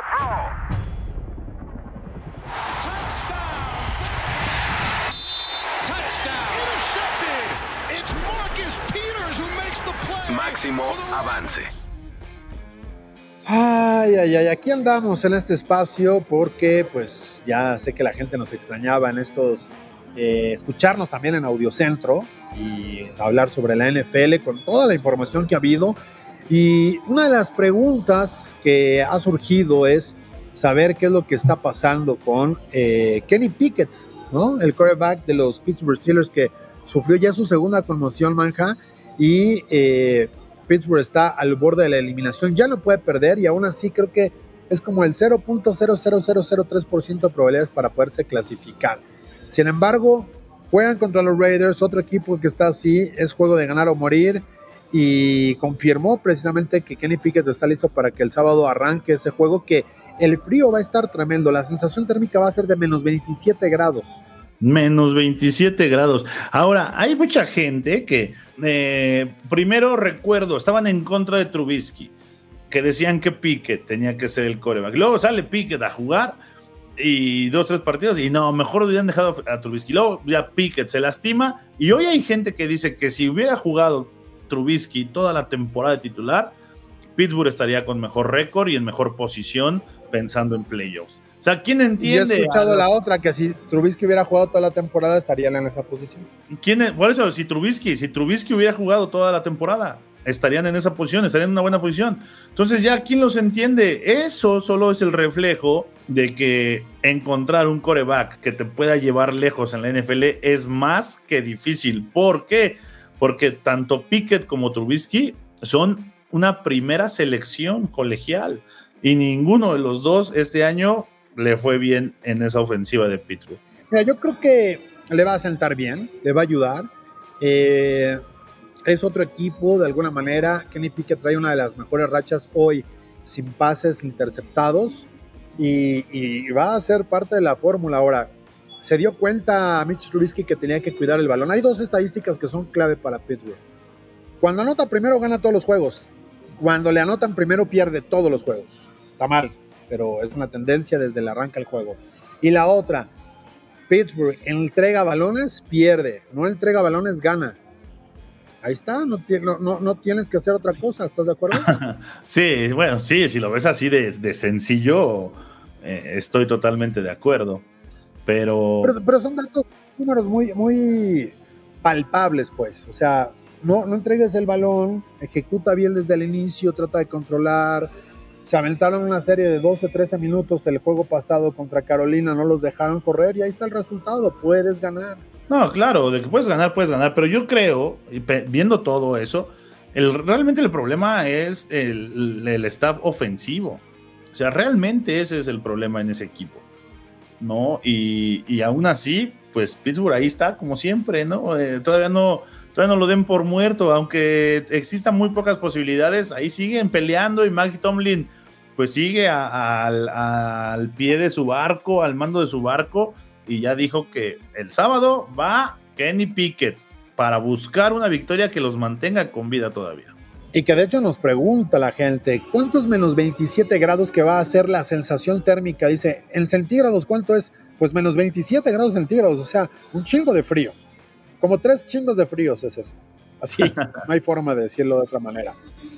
throw. Máximo avance. Ay, aquí andamos en este espacio porque pues ya sé que la gente nos extrañaba en estos, escucharnos también en Audiocentro y hablar sobre la NFL con toda la información que ha habido. Y una de las preguntas que ha surgido es saber qué es lo que está pasando con Kenny Pickett, ¿no? El quarterback de los Pittsburgh Steelers que sufrió ya su segunda conmoción, Manja, y Pittsburgh está al borde de la eliminación, ya no puede perder y aún así creo que es como el 0.00003% de probabilidades para poderse clasificar. Sin embargo, juegan contra los Raiders, otro equipo que está así, es juego de ganar o morir, y confirmó precisamente que Kenny Pickett está listo para que el sábado arranque ese juego, que el frío va a estar tremendo, la sensación térmica va a ser de menos 27 grados. Menos 27 grados. Ahora, hay mucha gente que, primero recuerdo, estaban en contra de Trubisky, que decían que Pickett tenía que ser el quarterback. Luego sale Pickett a jugar y 2-3 partidos y no, mejor hubieran dejado a Trubisky. Luego ya Pickett se lastima y hoy hay gente que dice que si hubiera jugado Trubisky toda la temporada de titular, Pittsburgh estaría con mejor récord y en mejor posición pensando en playoffs. O sea, ¿quién entiende? Y he escuchado la otra, que si Trubisky hubiera jugado toda la temporada, estarían en esa posición. Por eso, si Trubisky hubiera jugado toda la temporada, estarían en esa posición, estarían en una buena posición. Entonces, ya, ¿quién los entiende? Eso solo es el reflejo de que encontrar un quarterback que te pueda llevar lejos en la NFL es más que difícil. ¿Por qué? Porque tanto Pickett como Trubisky son una primera selección colegial y ninguno de los dos este año le fue bien en esa ofensiva de Pittsburgh. Mira, yo creo que le va a sentar bien, le va a ayudar. Es otro equipo, de alguna manera. Kenny Pickett trae una de las mejores rachas hoy sin pases interceptados y va a ser parte de la fórmula. Ahora, se dio cuenta Mitch Trubisky que tenía que cuidar el balón. Hay dos estadísticas que son clave para Pittsburgh. Cuando anota primero, gana todos los juegos. Cuando le anotan primero, pierde todos los juegos. Está mal, pero es una tendencia desde el arranque del juego. Y la otra, Pittsburgh entrega balones, pierde. No entrega balones, gana. Ahí está, no tienes que hacer otra cosa, ¿estás de acuerdo? Sí, bueno, sí, si lo ves así de sencillo, estoy totalmente de acuerdo. Pero son datos, números muy, muy palpables, pues. O sea, no entregues el balón, ejecuta bien desde el inicio, trata de controlar. Se aventaron una serie de 12, 13 minutos el juego pasado contra Carolina, no los dejaron correr y ahí está el resultado, puedes ganar. No, claro, de que puedes ganar, pero yo creo, viendo todo eso, realmente el problema es el staff ofensivo. O sea, realmente ese es el problema en ese equipo, ¿no? Y aún así, pues Pittsburgh ahí está, como siempre, ¿no? Todavía no lo den por muerto, aunque existan muy pocas posibilidades, ahí siguen peleando y Mike Tomlin pues sigue al pie de su barco, al mando de su barco, y ya dijo que el sábado va Kenny Pickett para buscar una victoria que los mantenga con vida todavía. Y que de hecho nos pregunta la gente, ¿cuántos menos 27 grados que va a ser la sensación térmica? Dice, en centígrados, ¿cuánto es? Pues menos 27 grados centígrados, o sea, un chingo de frío. Como 3 chingos de fríos es eso. Así, no hay forma de decirlo de otra manera.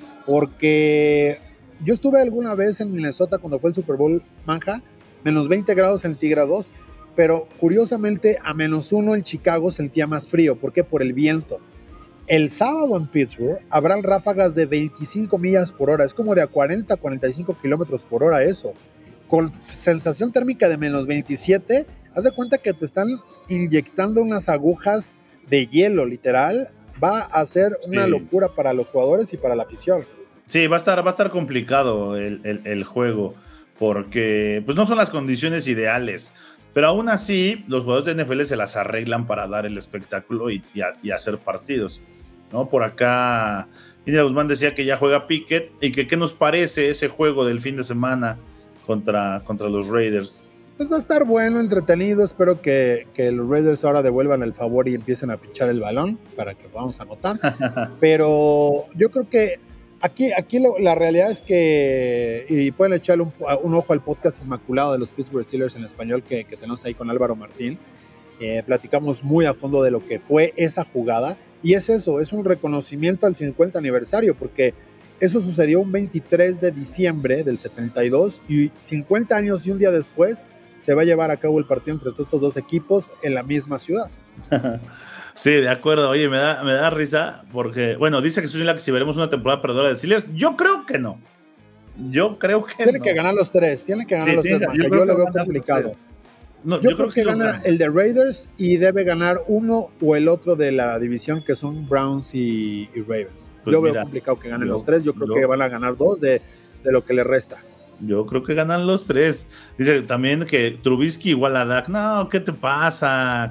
Porque yo estuve alguna vez en Minnesota cuando fue el Super Bowl, Manja, menos 20 grados centígrados, pero curiosamente a -1 en Chicago sentía más frío. ¿Por qué? Por el viento. El sábado en Pittsburgh habrán ráfagas de 25 millas por hora. Es como de a 40 a 45 kilómetros por hora eso. Con sensación térmica de menos 27, haz de cuenta que te están inyectando unas agujas de hielo, literal. Va a ser una locura para los jugadores y para la afición. Sí, va a estar complicado el juego, porque pues no son las condiciones ideales, pero aún así los jugadores de NFL se las arreglan para dar el espectáculo y hacer partidos, ¿no? Por acá India Guzmán decía que ya juega Pickett y que qué nos parece ese juego del fin de semana contra los Raiders. Pues va a estar bueno, entretenido. Espero que los Raiders ahora devuelvan el favor y empiecen a pinchar el balón para que podamos anotar. Pero yo creo que Aquí la realidad es que, y pueden echarle un ojo al podcast Inmaculado de los Pittsburgh Steelers en español que tenemos ahí con Álvaro Martín. Platicamos muy a fondo de lo que fue esa jugada, y es eso, es un reconocimiento al 50 aniversario, porque eso sucedió un 23 de diciembre del 72, y 50 años y un día después se va a llevar a cabo el partido entre estos dos equipos en la misma ciudad. Sí, de acuerdo. Oye, me da risa porque, bueno, dice que si veremos una temporada perdedora de Steelers. Yo creo que no. Tiene que ganar los tres. Yo lo veo complicado. No, yo creo que gana el de Raiders y debe ganar uno o el otro de la división, que son Browns y Ravens. Pues yo veo complicado que ganen los tres. Yo creo que van a ganar dos de lo que le resta. Yo creo que ganan los tres. Dice también que Trubisky igual a Dak. No, ¿qué te pasa?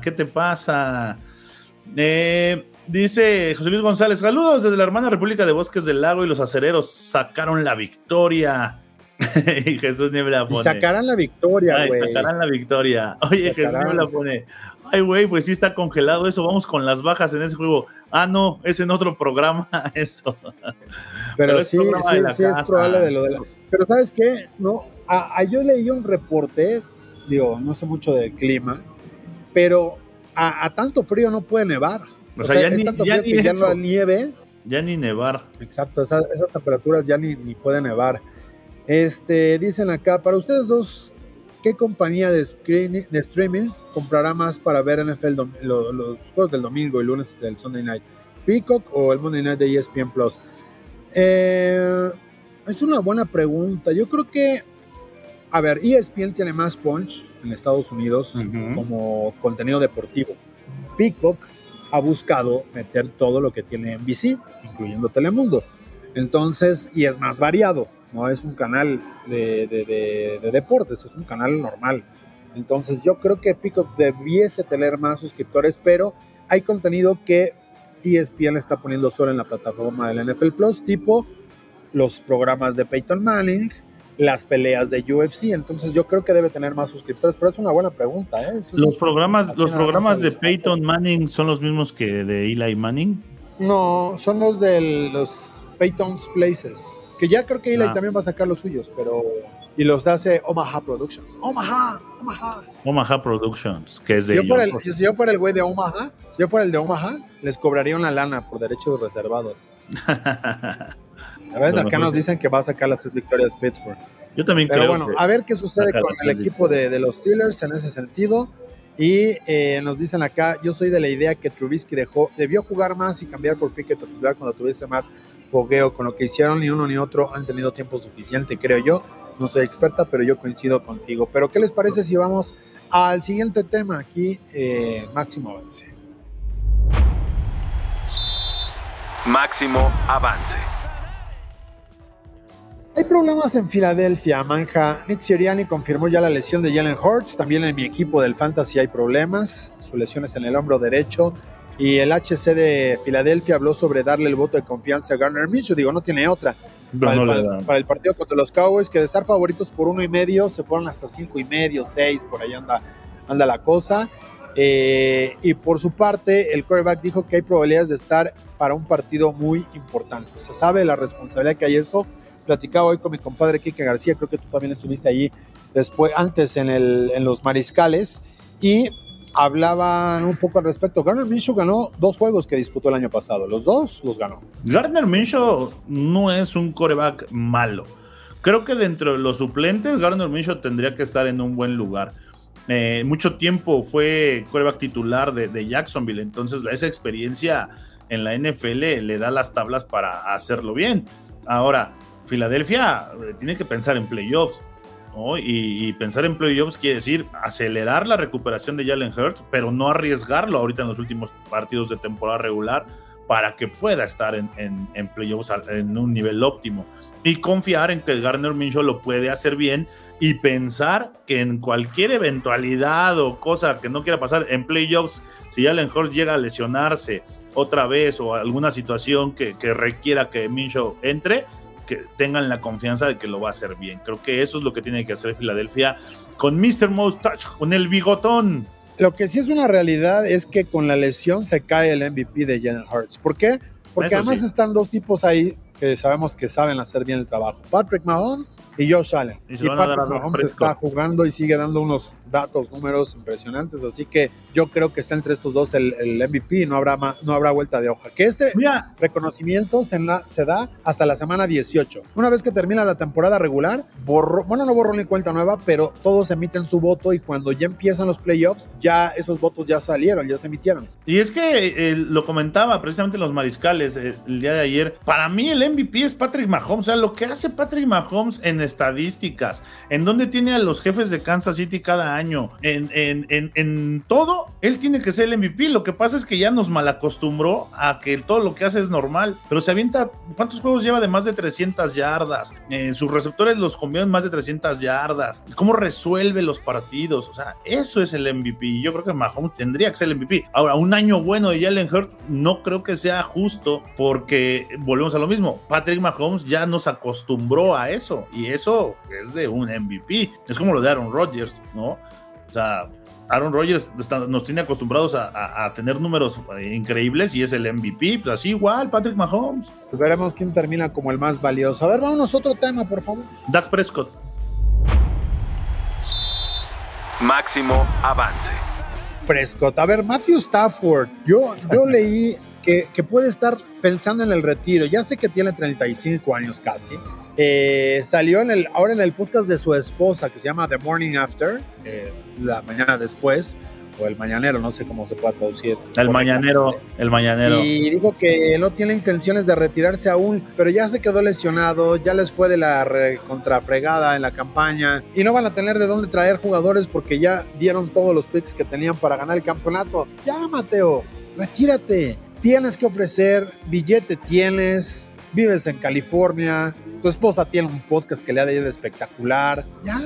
Dice José Luis González, saludos desde la hermana República de Bosques del Lago, y los acereros sacaron la victoria. Y Jesús Niebla pone. Y sacarán la victoria, güey. Sacarán la victoria. Oye, Jesús Niebla pone. Ay, güey, pues sí está congelado eso. Vamos con las bajas en ese juego. Ah, no, es en otro programa eso. Pero sí es probable de lo de la... Pero ¿sabes qué? No, yo leí un reporte, digo, no sé mucho del clima, pero a tanto frío no puede nevar. O sea, es tanto frío que ya no hay nieve. Ya ni nevar. Exacto, esas temperaturas ya ni puede nevar. Dicen acá, para ustedes dos, ¿qué compañía de streaming comprará más para ver NFL los juegos del domingo y lunes del Sunday Night? ¿Peacock o el Monday Night de ESPN Plus? Es una buena pregunta. Yo creo que, a ver, ESPN tiene más punch en Estados Unidos como contenido deportivo. Peacock ha buscado meter todo lo que tiene NBC, incluyendo Telemundo. Entonces, y es más variado. No es un canal de deportes, es un canal normal. Entonces yo creo que Peacock debiese tener más suscriptores, pero hay contenido que ESPN está poniendo solo en la plataforma del NFL Plus, tipo los programas de Peyton Manning, las peleas de UFC. Entonces yo creo que debe tener más suscriptores, pero es una buena pregunta. ¿Los programas de Peyton Manning son los mismos que de Eli Manning? No, son los de los Peyton's Places. Que ya creo que Eli también va a sacar los suyos, pero... Y los hace Omaha Productions. Omaha Productions, que es de... Si yo fuera el güey de Omaha, si yo fuera el de Omaha, les cobraría una lana por derechos reservados. A ver, acá nos dicen que va a sacar las 3 victorias Pittsburgh. Yo también creo. Pero bueno, que a ver qué sucede con el equipo de los Steelers en ese sentido. Y nos dicen acá, yo soy de la idea que Trubisky debió jugar más y cambiar por Pickett a titular cuando tuviese más fogueo. Con lo que hicieron, ni uno ni otro han tenido tiempo suficiente, creo yo. No soy experta, pero yo coincido contigo. Pero ¿qué les parece si vamos al siguiente tema aquí? Máximo avance. Máximo avance. Hay problemas en Filadelfia, Manja. Nick Sirianni confirmó ya la lesión de Jalen Hurts. También en mi equipo del Fantasy hay problemas. Su lesión es en el hombro derecho. Y el HC de Filadelfia habló sobre darle el voto de confianza a Gardner Minshew. Digo, no tiene otra. Para el partido contra los Cowboys, que de estar favoritos por 1.5, se fueron hasta 5.5, 6, por ahí anda la cosa. Y por su parte, el quarterback dijo que hay probabilidades de estar para un partido muy importante. Se sabe la responsabilidad que hay eso. Platicaba hoy con mi compadre Kike García, creo que tú también estuviste allí antes en los Mariscales, y hablaban un poco al respecto. Gardner Minshew ganó 2 juegos que disputó el año pasado, los 2 los ganó. Gardner Minshew no es un quarterback malo. Creo que dentro de los suplentes, Gardner Minshew tendría que estar en un buen lugar. Mucho tiempo fue quarterback titular de Jacksonville, entonces esa experiencia en la NFL le da las tablas para hacerlo bien. Ahora, Filadelfia tiene que pensar en playoffs, ¿no? Y pensar en playoffs quiere decir acelerar la recuperación de Jalen Hurts, pero no arriesgarlo ahorita en los últimos partidos de temporada regular para que pueda estar en playoffs en un nivel óptimo, y confiar en que Gardner Minshew lo puede hacer bien, y pensar que en cualquier eventualidad o cosa que no quiera pasar en playoffs, si Jalen Hurts llega a lesionarse otra vez o alguna situación que requiera que Minshew entre, que tengan la confianza de que lo va a hacer bien. Creo que eso es lo que tiene que hacer Filadelfia con Mr. Mustache, con el bigotón. Lo que sí es una realidad es que con la lesión se cae el MVP de Jalen Hurts. ¿Por qué? Porque eso además están 2 tipos ahí que sabemos que saben hacer bien el trabajo. Patrick Mahomes y Josh Allen. Y Y Patrick Mahomes está jugando y sigue dando unos números impresionantes, así que yo creo que está entre estos dos el MVP, no habrá vuelta de hoja. Que reconocimiento se da hasta la semana 18. Una vez que termina la temporada regular, no borró ni cuenta nueva, pero todos emiten su voto y cuando ya empiezan los playoffs, ya esos votos ya salieron, ya se emitieron. Y es que lo comentaba precisamente los mariscales el día de ayer, para mí el MVP es Patrick Mahomes, o sea, lo que hace Patrick Mahomes en estadísticas, en donde tiene a los jefes de Kansas City cada año, en todo, él tiene que ser el MVP. Lo que pasa es que ya nos malacostumbró a que todo lo que hace es normal, pero se avienta, ¿cuántos juegos lleva de más de 300 yardas? Sus receptores los convierten más de 300 yardas, cómo resuelve los partidos, o sea, eso es el MVP. Yo creo que Mahomes tendría que ser el MVP. Ahora, un año bueno de Jalen Hurts no creo que sea justo, porque volvemos a lo mismo, Patrick Mahomes ya nos acostumbró a eso, y eso es de un MVP. Es como lo de Aaron Rodgers, ¿no? O sea, Aaron Rodgers nos tiene acostumbrados a tener números increíbles y es el MVP, pues así igual Patrick Mahomes. Pues veremos quién termina como el más valioso. A ver, vámonos a otro tema, por favor. Dak Prescott. Máximo avance. Prescott. A ver, Matthew Stafford. Yo leí que puede estar pensando en el retiro. Ya sé que tiene 35 años casi. Salió ahora en el podcast de su esposa que se llama The Morning After, la mañana después, o el mañanero, no sé cómo se puede traducir. El mañanero. Y dijo que no tiene intenciones de retirarse aún, pero ya se quedó lesionado, ya les fue de la contrafregada en la campaña y no van a tener de dónde traer jugadores porque ya dieron todos los picks que tenían para ganar el campeonato. Ya, Mateo, retírate. Tienes que ofrecer, billete tienes, vives en California, tu esposa tiene un podcast que le ha de ir espectacular. Ya.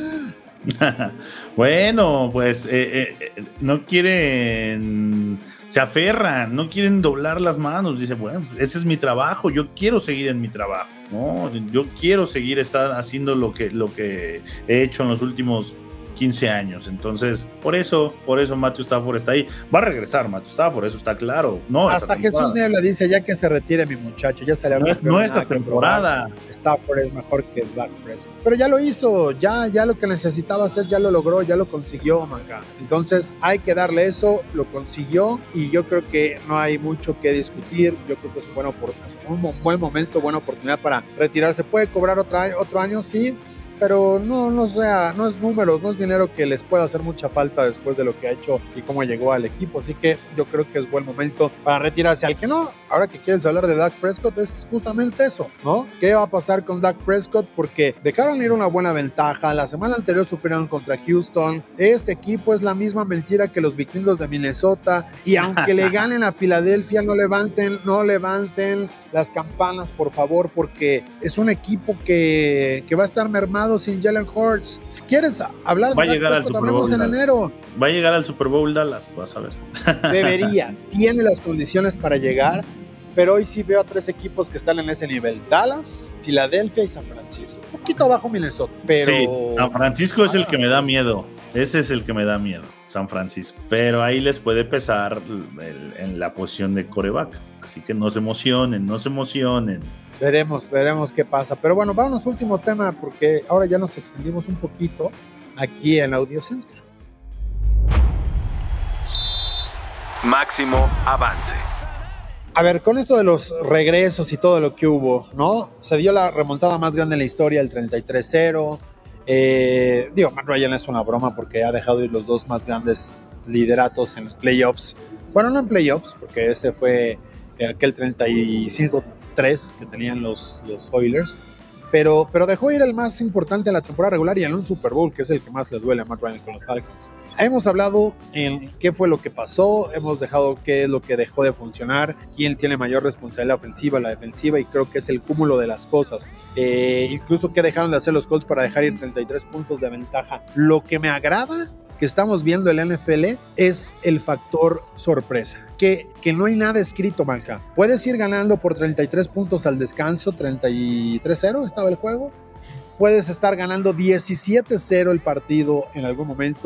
Bueno, pues no quieren, se aferran, no quieren doblar las manos. Dice, bueno, ese es mi trabajo, yo quiero seguir en mi trabajo, ¿no? Yo quiero seguir haciendo lo que he hecho en los últimos 15 años. Entonces, por eso Matthew Stafford está ahí. Va a regresar Matthew Stafford, eso está claro. No, hasta Jesús Niebla dice, ya que se retire mi muchacho, ya salió. No esta temporada. Stafford es mejor que Dak Prescott. Pero ya lo hizo, ya lo que necesitaba hacer, ya lo logró, ya lo consiguió, Manca. Entonces, hay que darle eso, lo consiguió y yo creo que no hay mucho que discutir. Yo creo que es un buen momento, buena oportunidad para retirarse. Puede cobrar otro año, sí, pero no es números, no es dinero que les pueda hacer mucha falta después de lo que ha hecho y cómo llegó al equipo, así que yo creo que es buen momento para retirarse. Al que no, ahora que quieres hablar de Dak Prescott, es justamente eso, ¿no? ¿Qué va a pasar con Dak Prescott? Porque dejaron ir una buena ventaja, la semana anterior sufrieron contra Houston, este equipo es la misma mentira que los vikingos de Minnesota, y aunque le ganen a Filadelfia, no levanten las campanas, por favor, porque es un equipo que va a estar mermado sin Jalen Hurts. Si quieres hablar de llegar al Super Bowl en enero. Va a llegar al Super Bowl Dallas, vas a ver. Debería, tiene las condiciones para llegar, pero hoy sí veo a 3 equipos que están en ese nivel: Dallas, Filadelfia y San Francisco. Un poquito abajo Minnesota, pero... Sí, San Francisco es el que me da miedo. Ese es el que me da miedo, San Francisco. Pero ahí les puede pesar en la posición de quarterback. Así que no se emocionen. Veremos qué pasa. Pero bueno, vámonos a último tema porque ahora ya nos extendimos un poquito aquí en Audio Centro. Máximo avance. A ver, con esto de los regresos y todo lo que hubo, ¿no? Se dio la remontada más grande en la historia, el 33-0. Matt Ryan es una broma porque ha dejado ir los dos más grandes lideratos en los playoffs. Bueno, no en playoffs, porque ese fue aquel 35-3 que tenían los Oilers, pero dejó ir el más importante en la temporada regular y en un Super Bowl, que es el que más le duele a Matt Ryan con los Falcons. Hemos hablado en qué fue lo que pasó, hemos dejado qué es lo que dejó de funcionar, quién tiene mayor responsabilidad ofensiva, la defensiva, y creo que es el cúmulo de las cosas. Incluso qué dejaron de hacer los Colts para dejar ir 33 puntos de ventaja. Lo que me agrada que estamos viendo en la NFL es el factor sorpresa, que no hay nada escrito, Manca. Puedes ir ganando por 33 puntos al descanso, 33-0 estaba el juego. Puedes estar ganando 17-0 el partido en algún momento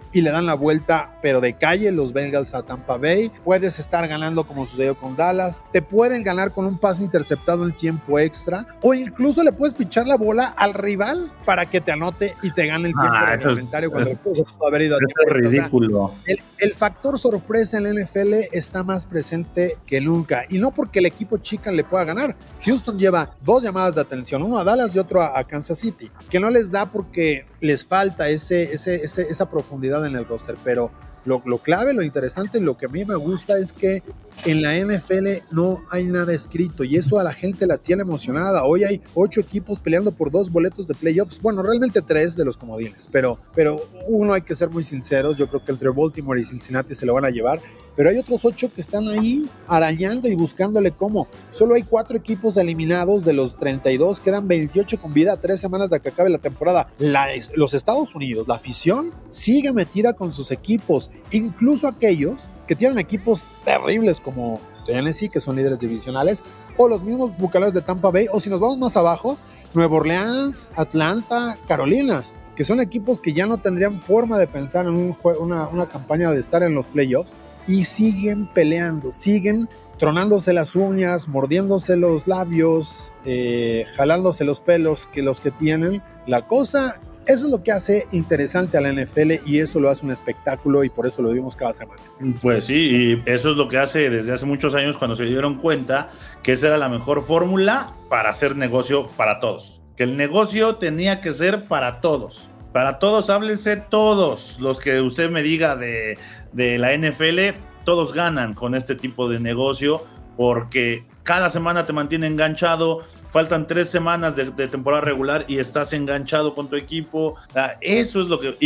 y le dan la vuelta, pero de calle, los Bengals a Tampa Bay. Puedes estar ganando como sucedió con Dallas. Te pueden ganar con un pase interceptado en tiempo extra, o incluso le puedes pichar la bola al rival para que te anote y te gane el tiempo reglamentario cuando el juego pudo haber ido a tiempo extra. Es ridículo. O sea, el factor sorpresa en la NFL está más presente que nunca, y no porque el equipo chica le pueda ganar. Houston lleva 2 llamadas de atención, uno a Dallas y otro a Kansas City, que no les da porque les falta esa profundidad en el roster, pero lo clave, lo interesante, lo que a mí me gusta es que en la NFL no hay nada escrito, y eso a la gente la tiene emocionada. Hoy hay 8 equipos peleando por 2 boletos de playoffs, bueno, realmente 3 de los comodines, pero uno, hay que ser muy sinceros, yo creo que entre Baltimore y Cincinnati se lo van a llevar, pero hay otros 8 que están ahí arañando y buscándole cómo. Solo hay 4 equipos eliminados de los 32, quedan 28 con vida a 3 semanas de que acabe la temporada. Los Estados Unidos, la afición sigue metida con sus equipos, incluso aquellos que tienen equipos terribles como Tennessee, que son líderes divisionales, o los mismos Buccaneers de Tampa Bay, o si nos vamos más abajo, Nueva Orleans, Atlanta, Carolina, que son equipos que ya no tendrían forma de pensar en una campaña de estar en los playoffs, y siguen peleando, siguen tronándose las uñas, mordiéndose los labios, jalándose los pelos que los que tienen. La cosa, eso es lo que hace interesante a la NFL, y eso lo hace un espectáculo, y por eso lo vimos cada semana. Pues sí, y eso es lo que hace desde hace muchos años, cuando se dieron cuenta que esa era la mejor fórmula para hacer negocio para todos, que el negocio tenía que ser para todos. Para todos, háblense todos los que usted me diga de la NFL, todos ganan con este tipo de negocio, porque cada semana te mantiene enganchado. Faltan 3 semanas de temporada regular y estás enganchado con tu equipo. Eso es lo que...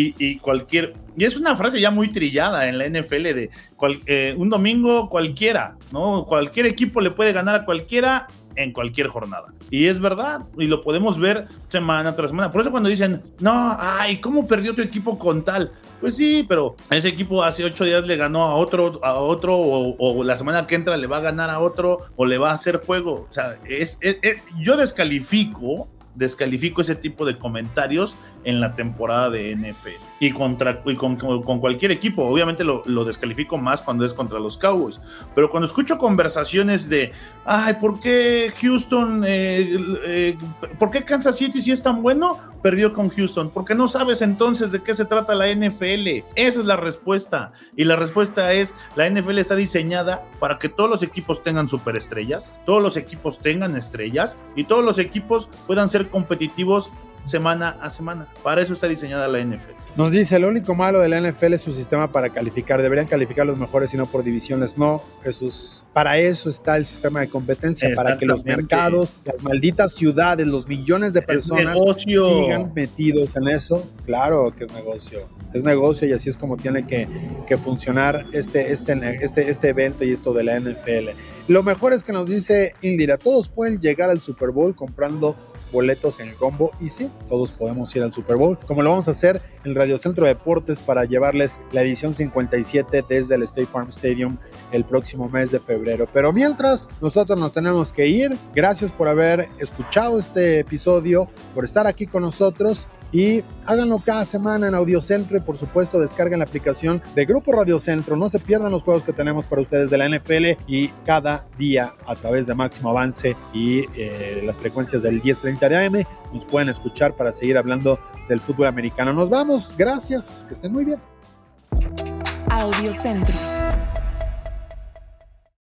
Y es una frase ya muy trillada en la NFL de un domingo cualquiera, ¿no? Cualquier equipo le puede ganar a cualquiera en cualquier jornada. Y es verdad, y lo podemos ver semana tras semana. Por eso cuando dicen, no, ay, ¿cómo perdió tu equipo con tal? Pues sí, pero ese equipo hace 8 días le ganó a otro o la semana que entra le va a ganar a otro, o le va a hacer juego. O sea, yo descalifico ese tipo de comentarios en la temporada de NFL y con cualquier equipo. Obviamente lo descalifico más cuando es contra los Cowboys, pero cuando escucho conversaciones de ay, ¿por qué Houston por qué Kansas City, si es tan bueno, perdió con Houston? Porque no sabes entonces de qué se trata la NFL. Esa es la respuesta, y la respuesta es: la NFL está diseñada para que todos los equipos tengan superestrellas, todos los equipos tengan estrellas, y todos los equipos puedan ser competitivos semana a semana. Para eso está diseñada la NFL. Nos dice, lo único malo de la NFL es su sistema para calificar. Deberían calificar los mejores y no por divisiones. No, Jesús. Para eso está el sistema de competencia, para que los mercados, las malditas ciudades, los millones de personas sigan metidos en eso. Claro que es negocio. Es negocio, y así es como tiene que funcionar este evento y esto de la NFL. Lo mejor es que nos dice Indira, todos pueden llegar al Super Bowl comprando boletos en el combo, y sí, todos podemos ir al Super Bowl, como lo vamos a hacer en Radio Centro Deportes para llevarles la edición 57 desde el State Farm Stadium el próximo mes de febrero. Pero mientras, nosotros nos tenemos que ir. Gracias por haber escuchado este episodio, por estar aquí con nosotros, y háganlo cada semana en Audiocentro, y por supuesto descarguen la aplicación de Grupo Radio Centro. No se pierdan los juegos que tenemos para ustedes de la NFL, y cada día a través de Máximo Avance y las frecuencias del 1030 de AM nos pueden escuchar para seguir hablando del fútbol americano. Nos vamos, gracias, que estén muy bien. Audiocentro.